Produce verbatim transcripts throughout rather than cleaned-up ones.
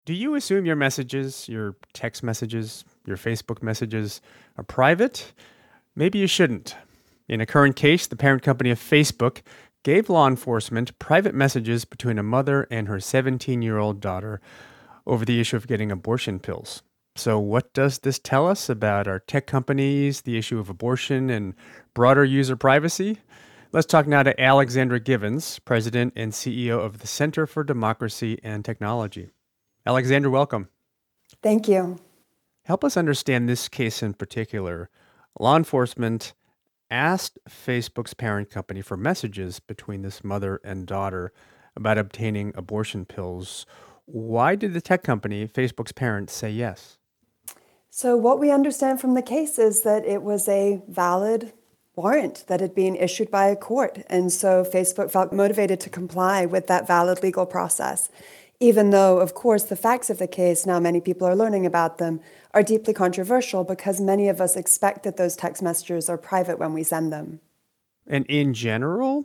Do you assume your messages, your text messages, your Facebook messages are private? Maybe you shouldn't. In a current case, the parent company of Facebook gave law enforcement private messages between a mother and her seventeen year old daughter over the issue of getting abortion pills. So, what does this tell us about our tech companies, the issue of abortion, and broader user privacy? Let's talk now to Alexandra Givens, President and C E O of the Center for Democracy and Technology. Alexandra, welcome. Thank you. Help us understand this case in particular. Law enforcement asked Facebook's parent company for messages between this mother and daughter about obtaining abortion pills. Why did the tech company, Facebook's parent, say yes? So what we understand from the case is that it was a valid warrant that had been issued by a court. And so Facebook felt motivated to comply with that valid legal process, even though, of course, the facts of the case, now many people are learning about them, are deeply controversial because many of us expect that those text messages are private when we send them. And in general,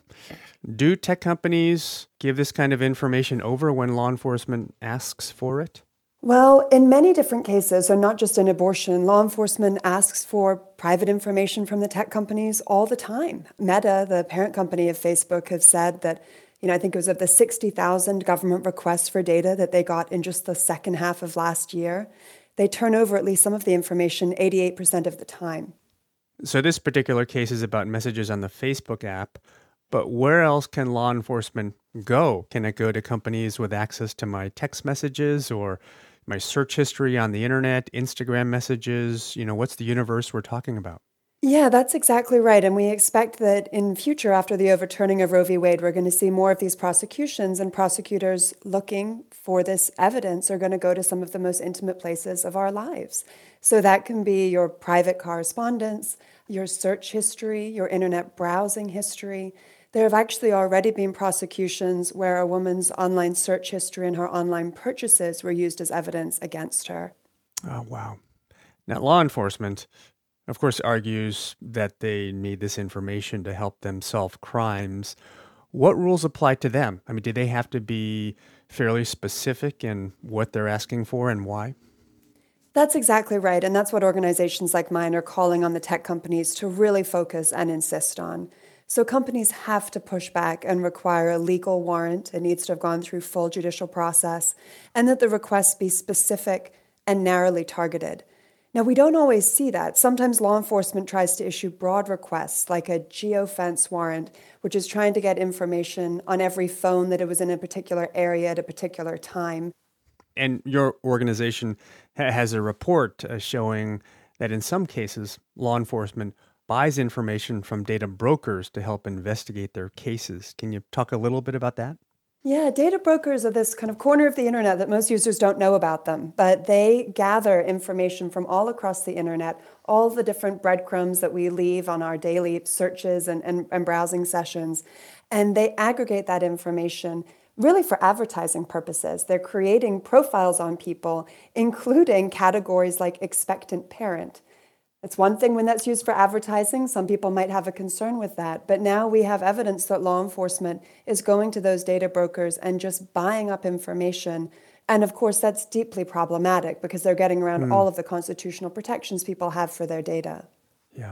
do tech companies give this kind of information over when law enforcement asks for it? Well, in many different cases, so not just in abortion, law enforcement asks for private information from the tech companies all the time. Meta, the parent company of Facebook, have said that, you know, I think it was of the sixty thousand government requests for data that they got in just the second half of last year, they turn over at least some of the information eighty-eight percent of the time. So this particular case is about messages on the Facebook app, but where else can law enforcement go? Can it go to companies with access to my text messages or my search history on the internet, Instagram messages? You know, what's the universe we're talking about? Yeah, that's exactly right. And we expect that in future, after the overturning of Roe v. Wade, we're going to see more of these prosecutions, and prosecutors looking for this evidence are going to go to some of the most intimate places of our lives. So that can be your private correspondence, your search history, your internet browsing history. There have actually already been prosecutions where a woman's online search history and her online purchases were used as evidence against her. Oh, wow. Now, law enforcement, of course, argues that they need this information to help them solve crimes. What rules apply to them? I mean, do they have to be fairly specific in what they're asking for and why? That's exactly right. And that's what organizations like mine are calling on the tech companies to really focus and insist on. So companies have to push back and require a legal warrant. It needs to have gone through full judicial process, and that the requests be specific and narrowly targeted. Now, we don't always see that. Sometimes law enforcement tries to issue broad requests, like a geofence warrant, which is trying to get information on every phone that it was in a particular area at a particular time. And your organization ha- has a report uh, showing that in some cases, law enforcement buys information from data brokers to help investigate their cases. Can you talk a little bit about that? Yeah, data brokers are this kind of corner of the internet that most users don't know about them, but they gather information from all across the internet, all the different breadcrumbs that we leave on our daily searches and, and, and browsing sessions, and they aggregate that information really for advertising purposes. They're creating profiles on people, including categories like expectant parent. It's one thing when that's used for advertising. Some people might have a concern with that. But now we have evidence that law enforcement is going to those data brokers and just buying up information. And of course, that's deeply problematic because they're getting around Hmm. all of the constitutional protections people have for their data. Yeah.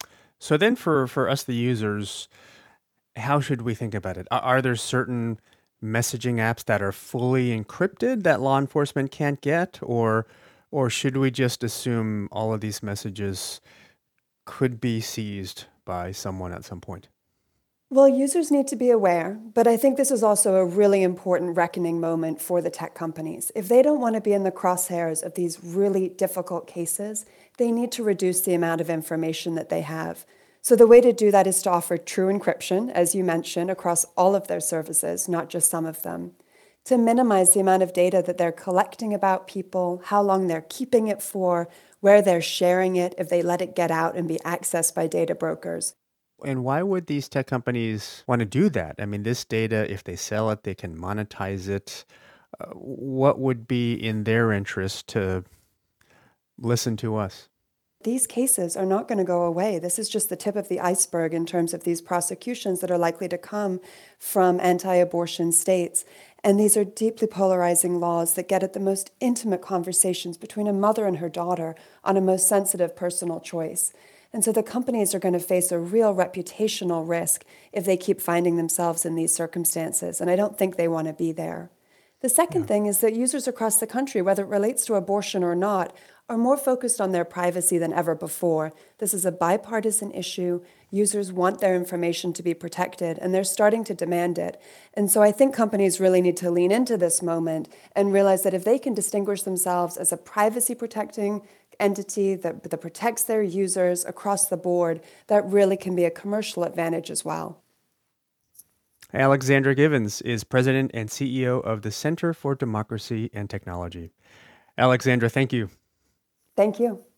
So then for, for us, the users, how should we think about it? Are, are there certain messaging apps that are fully encrypted that law enforcement can't get? Or Or should we just assume all of these messages could be seized by someone at some point? Well, users need to be aware, but I think this is also a really important reckoning moment for the tech companies. If they don't want to be in the crosshairs of these really difficult cases, they need to reduce the amount of information that they have. So the way to do that is to offer true encryption, as you mentioned, across all of their services, not just some of them, to minimize the amount of data that they're collecting about people, how long they're keeping it for, where they're sharing it, if they let it get out and be accessed by data brokers. And why would these tech companies want to do that? I mean, this data, if they sell it, they can monetize it. Uh, what would be in their interest to listen to us? These cases are not going to go away. This is just the tip of the iceberg in terms of these prosecutions that are likely to come from anti-abortion states. And these are deeply polarizing laws that get at the most intimate conversations between a mother and her daughter on a most sensitive personal choice. And so the companies are going to face a real reputational risk if they keep finding themselves in these circumstances. And I don't think they want to be there. The second Yeah. thing is that users across the country, whether it relates to abortion or not, are more focused on their privacy than ever before. This is a bipartisan issue. Users want their information to be protected, and they're starting to demand it. And so I think companies really need to lean into this moment and realize that if they can distinguish themselves as a privacy-protecting entity that, that protects their users across the board, that really can be a commercial advantage as well. Alexandra Givens is president and C E O of the Center for Democracy and Technology. Alexandra, thank you. Thank you.